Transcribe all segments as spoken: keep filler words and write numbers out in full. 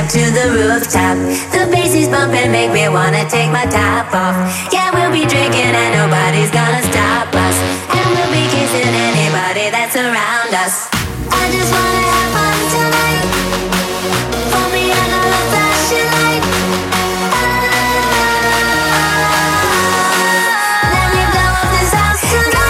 to the rooftop. The bass is bumping, make me wanna take my top off. Yeah, we'll be drinking and nobody's gonna stop us. And we'll be kissing anybody that's around us. I just wanna have fun tonight. Hold me under the flashing light. Let me blow up this house tonight.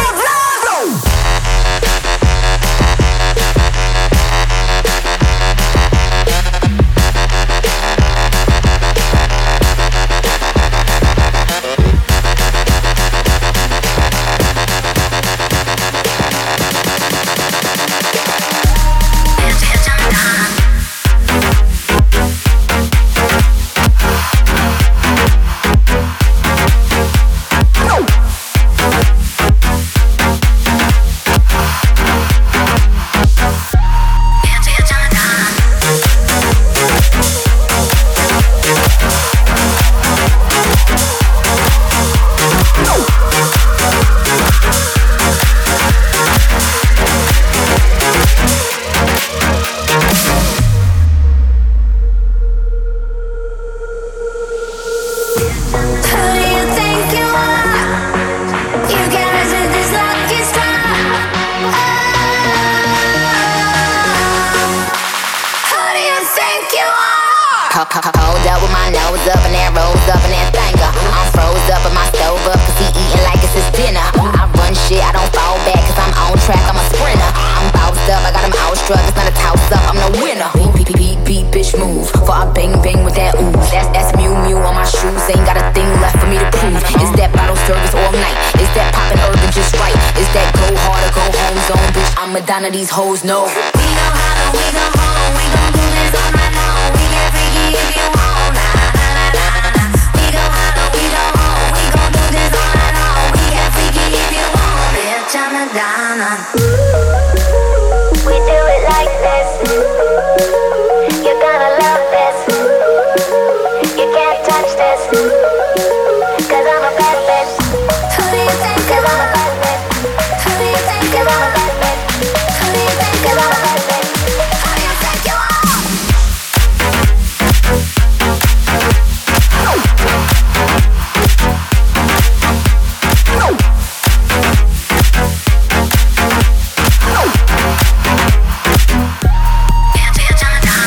Hold up with my nose up and that rose up and that finger. I'm froze up and my stove up cause he eating like it's his dinner. I run shit, I don't fall back cause I'm on track, I'm a sprinter. I'm bossed up, I got him outstruck, it's not a toss up, I'm the winner. Beat, beat, beat, beat, bitch move, for I bang, bang with that ooze. That's, that's Mew Mew on my shoes, ain't got a thing left for me to prove. Is that bottle service all night? Is that poppin' urban just right? Is that go hard or go home zone? Bitch, I'm Madonna, these hoes know. We go hard, we go home, we gon' do this all night long. We get freaky if you want, nah, nah, nah, nah. We go hard, we go home, we gon' do this all night long. We get freaky if you want, bitch, I'm Madonna. We do it like this. You're gonna love this. You can't touch this. Cause I'm a bad bitch. Who do you think Cause I'm a bad bitch. Who do you think Cause I'm a bad bitch. Who do you think Cause I'm a bad bitch. Who do you think you are? Can't you, Jonathan?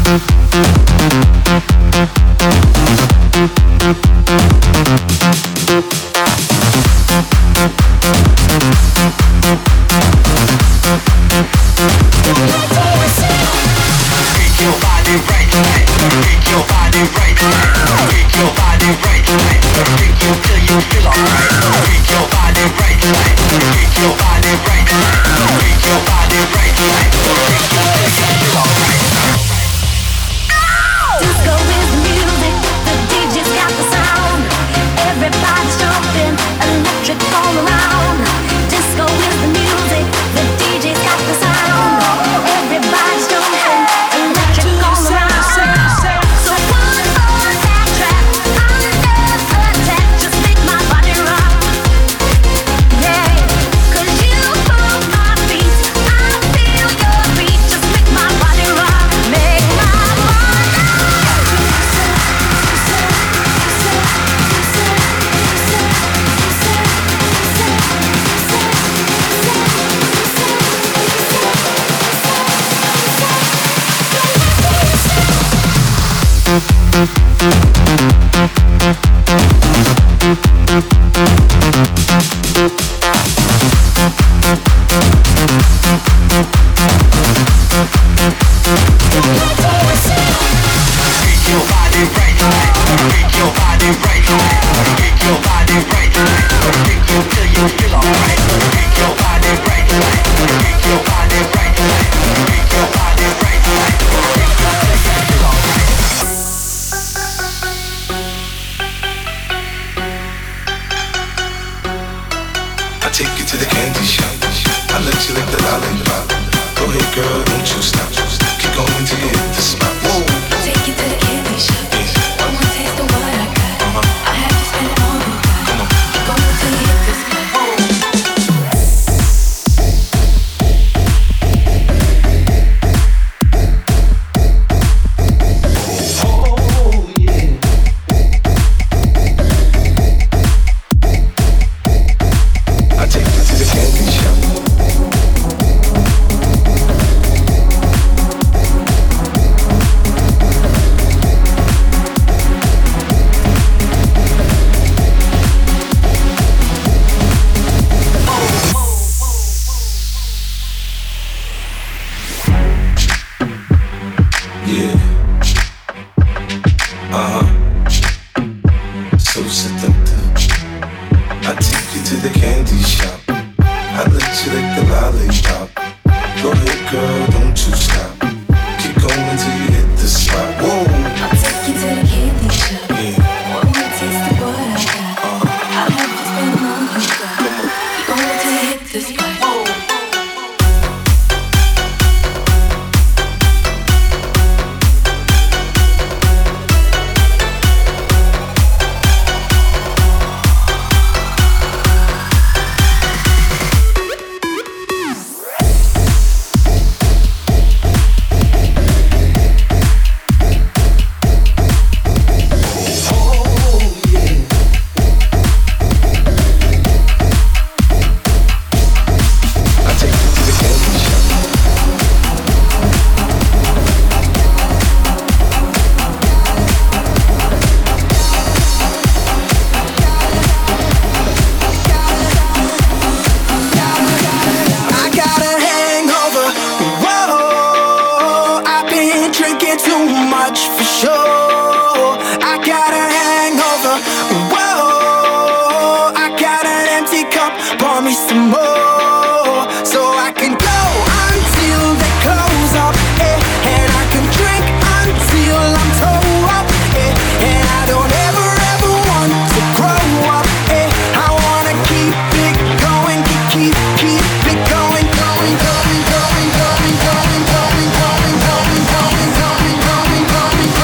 Going, going, going, going, going, going, going, going, going, going, going, going, going, going, going,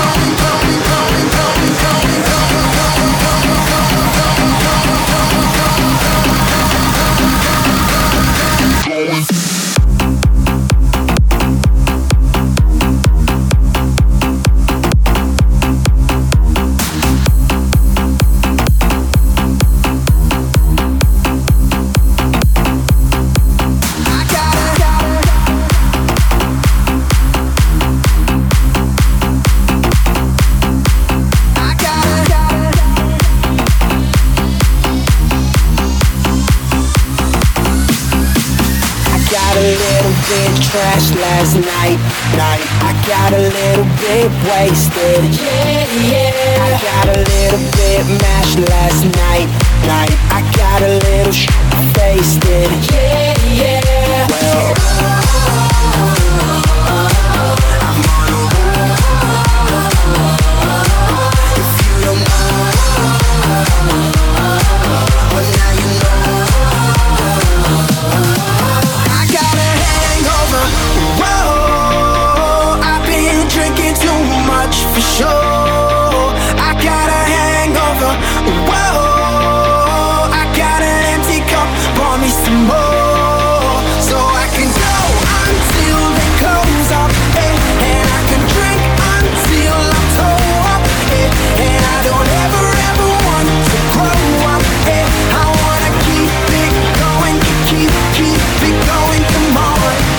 crashed last night, night. I got a little bit wasted. Yeah, yeah. I got a little bit mashed last night, night. I got a little sh**faced. Yeah, yeah. Well, I'm on a roll. If you don't know, well now you know. I got a hangover. Whoa, I've been drinking too much for sure. I got a hangover. Whoa, I got an empty cup. Pour me some more, so I can go until they close up, eh? And I can drink until I'm toe up, eh? And I don't ever ever want to grow up, eh? I wanna keep it going, keep keep it going. Come on.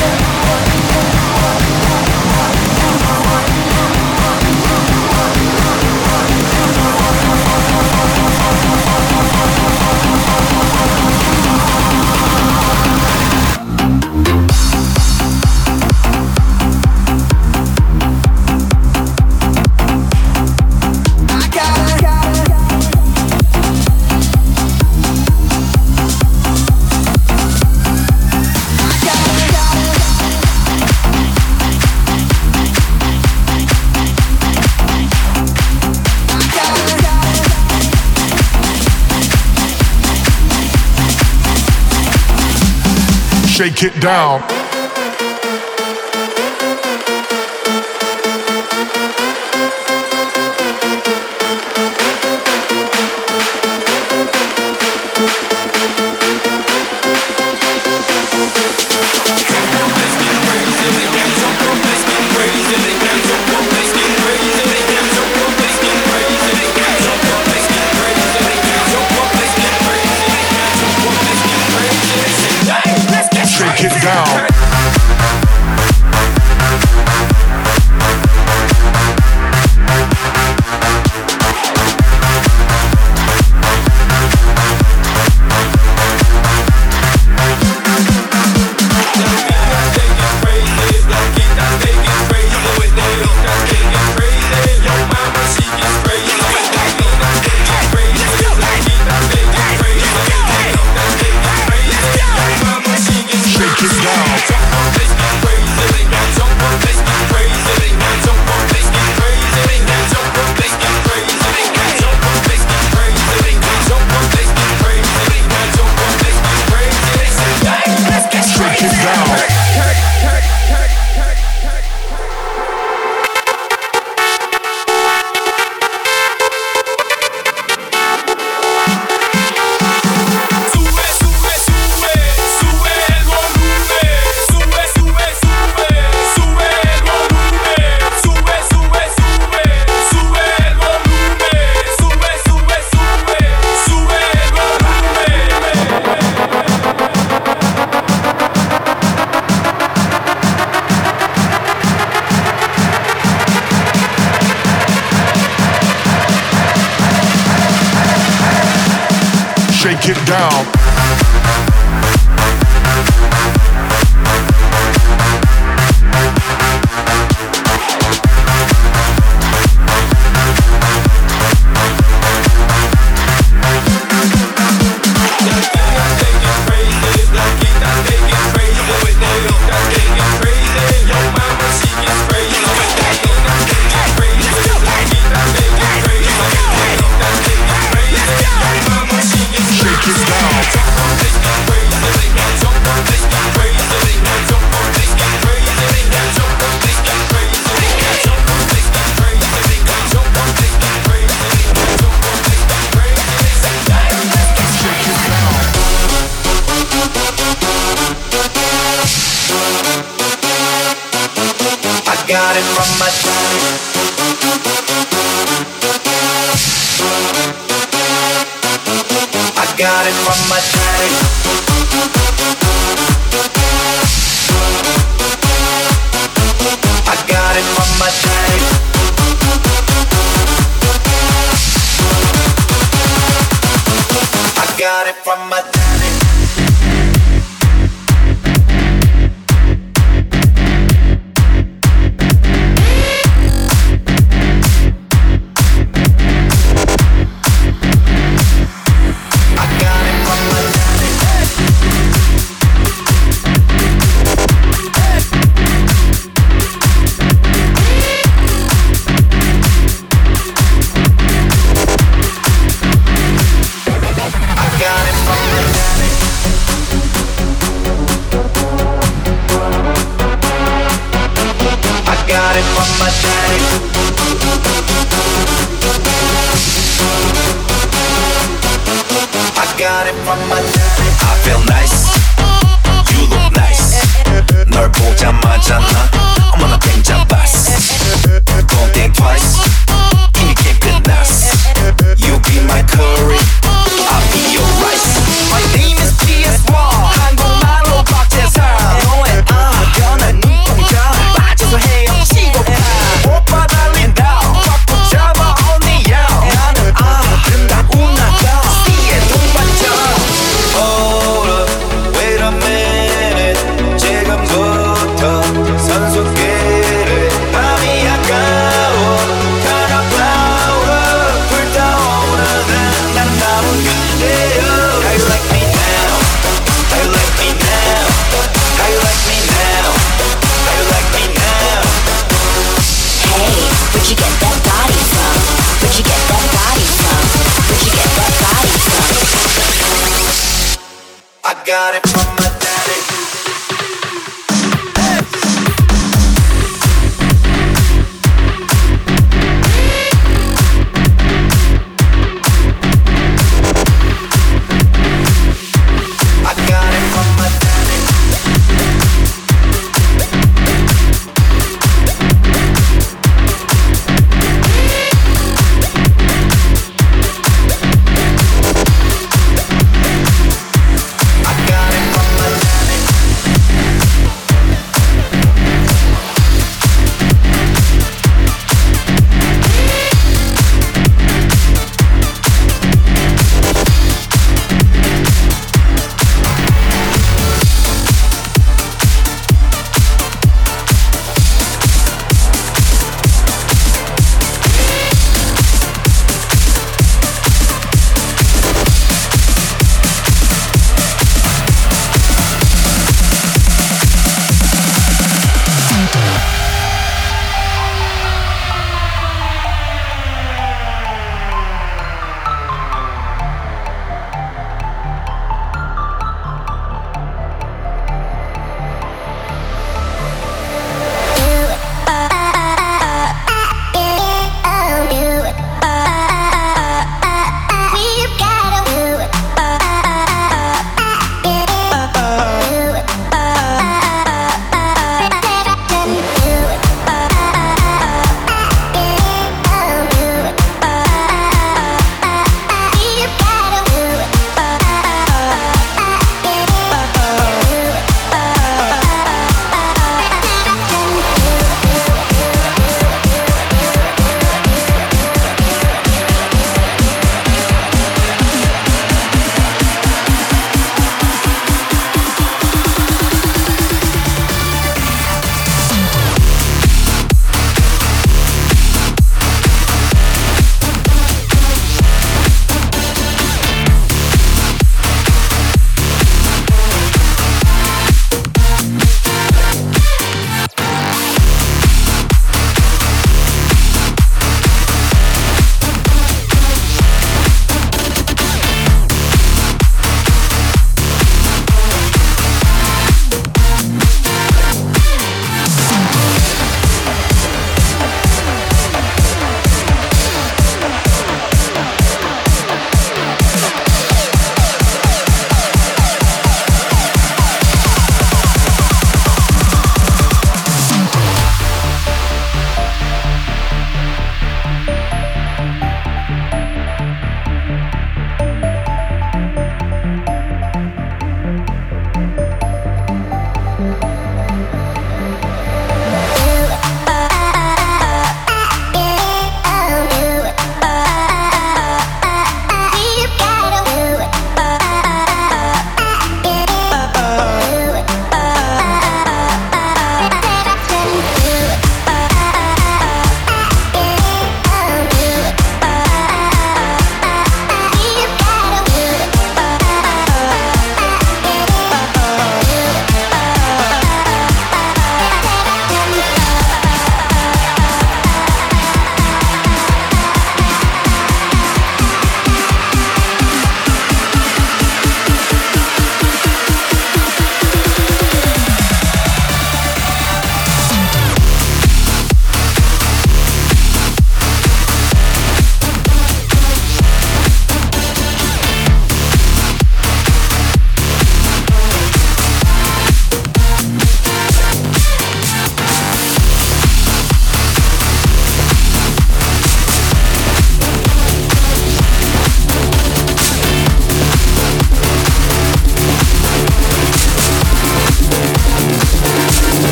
Shake it down. Shake it down. Shake it down. Got it from my daddy. from my daddy. I got it from my daddy. I feel nice. You look nice. 널 보자마자 나 어머나 땡잡았어. Don't think twice. 이미 게임 끝났어. You be my curry, I'll be your rice. My name is 지 에스 원. 한국말로 박재상. 너의 아 변한 눈동자 빠져서 헤엄치고 오빠 달린다. 꽉 붙잡아 언니야. 나는 아 아름다운 나가 C의 동반자. Hold up, wait a minute. 지금부터 선수끼리 밤이 아까워. 가라 flower 불타오르는 난 남은 그대여. How you like me now? How you like me now? How you like me now? How you like me now? Hey, where'd you get that body from? Where'd you get that body from? Where'd you get that body from? I got it from my daddy. I got it from my daddy. I got it from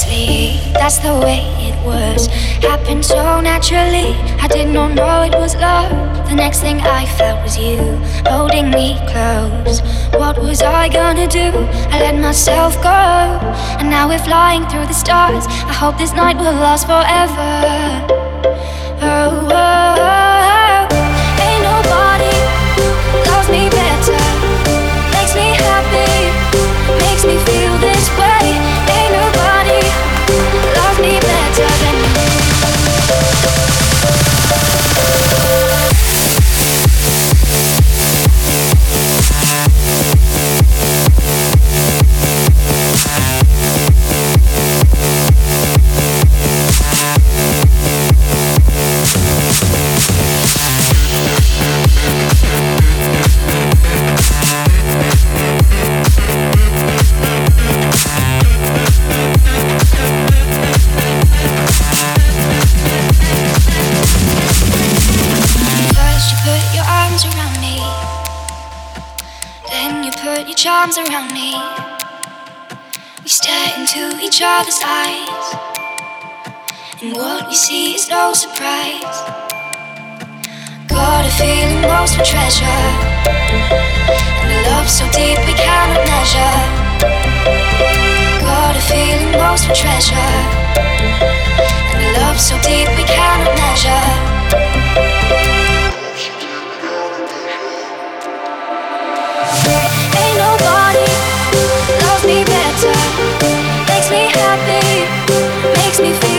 effortlessly. That's the way it was. Happened so naturally. I did not know it was love. The next thing I felt was you holding me close. What was I gonna do? I let myself go, and now we're flying through the stars. I hope this night will last forever. Oh, oh, oh. Ain't nobody loves me better. Makes me happy, makes me feel this way. Ain't nobody loves me better than you. Charms around me. We stare into each other's eyes, and what we see is no surprise. Got a feeling lost for treasure, and a love so deep we cannot measure. Got a feeling lost for treasure, and a love so deep we cannot measure. Ain't nobody loves me better. Makes me happy, makes me feel